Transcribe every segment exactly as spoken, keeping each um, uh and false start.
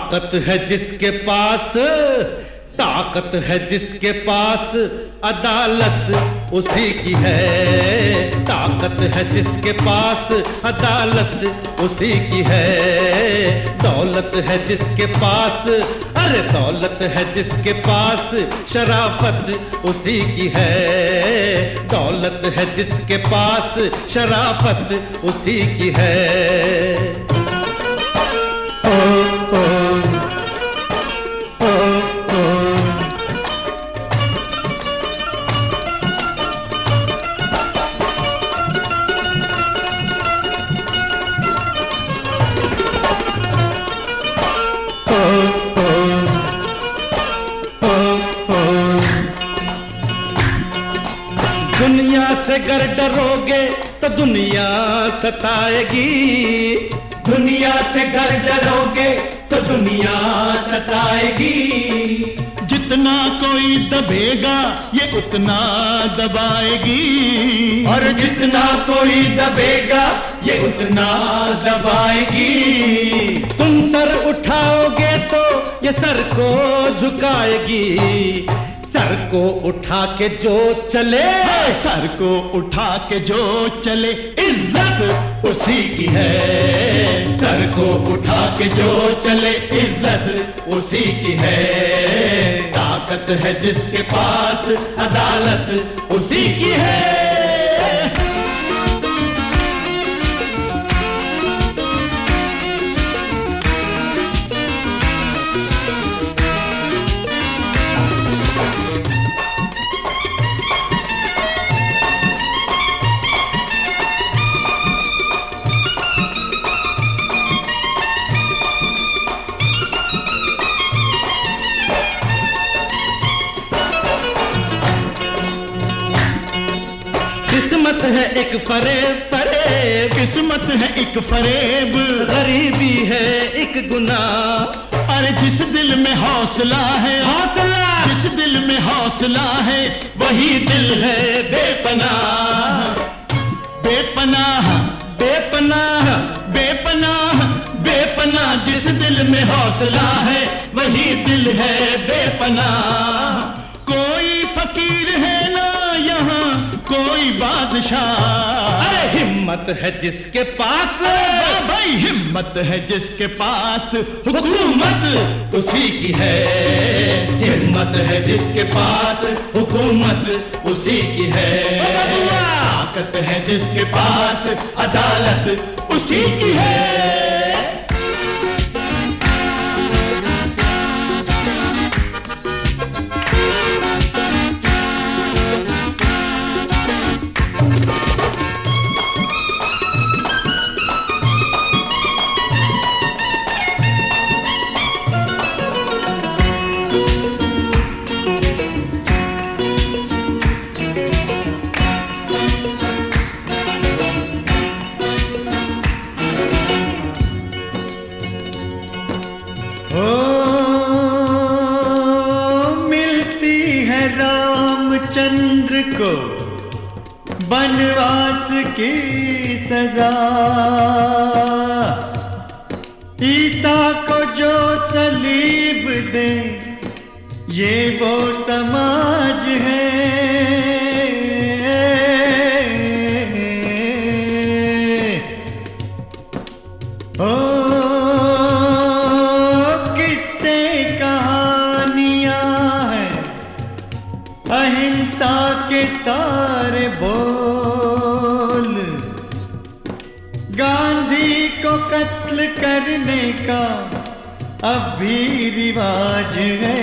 ताकत है जिसके पास, ताकत है जिसके पास, अदालत उसी की है। ताकत है जिसके पास, अदालत उसी की है। दौलत है जिसके पास, अरे दौलत है जिसके पास, शराफत उसी की है। दौलत है जिसके पास, शराफत उसी की है। दुनिया से गर डरोगे तो दुनिया सताएगी। दुनिया से गर डरोगे तो दुनिया सताएगी। जितना कोई दबेगा ये उतना दबाएगी। और जितना कोई दबेगा ये उतना दबाएगी। तुम सर उठाओगे तो ये सर को झुकाएगी। सर को उठा के जो चले, सर को उठा के जो चले, इज्जत उसी की है। सर को उठा के जो चले, इज्जत उसी की है। ताकत है जिसके पास, अदालत उसी की है। किस्मत है एक फरेब फरेब, किस्मत है एक फरेब। गरीबी है एक गुनाह। अरे जिस दिल में हौसला है, हौसला जिस दिल में हौसला है, वही दिल है बेपनाह। बेपनाह बेपनाह बेपनाह बेपनाह। जिस दिल में हौसला है वही दिल है बेपनाह। कोई फकीर है ना यहाँ, कोई बादशाह। अरे हिम्मत है जिसके पास, भाई हिम्मत है जिसके पास, हुकूमत उसी की है। हिम्मत है जिसके पास, हुकूमत उसी की है। ताकत है जिसके पास, अदालत उसी की है। चंद्र को बनवास की सजा, ईसा को जो सलीब दे ये वो समाज है। ओ किस्से कहानियां हैं, अहिंसा के सारे बोल, गांधी को कत्ल करने का अब भी रिवाज है।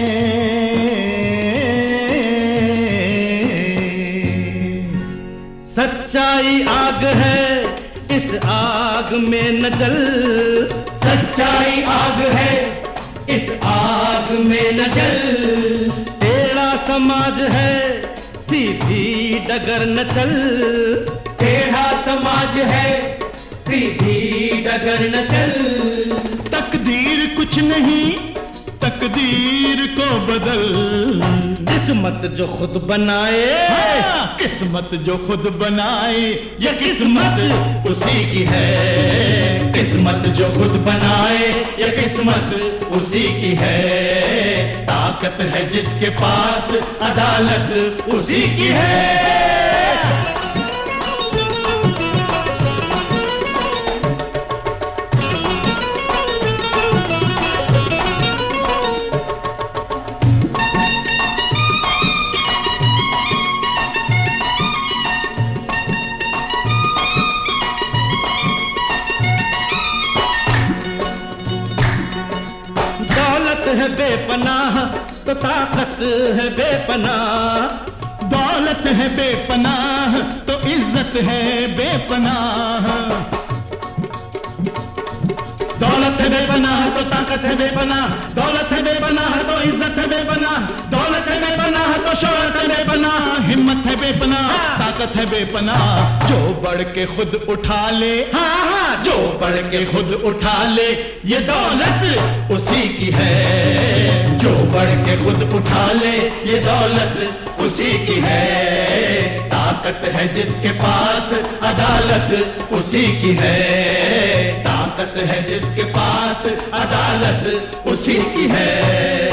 सच्चाई आग है, इस आग में न जल। सच्चाई आग है, इस आग में न जल। टेढ़ा समाज है, सीधी डगर न चल। टेढ़ा समाज है, सीधी डगर न चल। तकदीर कुछ नहीं, तकदीर को बदल। किस्मत जो खुद बनाए, हाँ, किस्मत जो खुद बनाए, ये किस्मत उसी की है। किस्मत हिम्मत जो खुद बनाए ये किस्मत उसी की है। ताकत है जिसके पास अदालत उसी की है। दौलत है बेपनाह तो ताकत है बेपनाह। दौलत है बेपनाह तो इज्जत है बेपनाह। दौलत है बेपनाह तो ताकत है बेपनाह। दौलत है बेपनाह तो इज्जत है बेपनाह। दौलत है बेपनाह तो शोहरत है बेपनाह। हिम्मत है बेपनाह, ताकत है बेपनाह। जो बढ़ के खुद उठा ले, हाँ हाँ, जो बढ़ के खुद उठा ले ये दौलत उसी की है। जो बढ़ के खुद उठा ले ये दौलत उसी की है। ताकत है जिसके पास अदालत उसी की है। ताकत है जिसके पास अदालत उसी की है।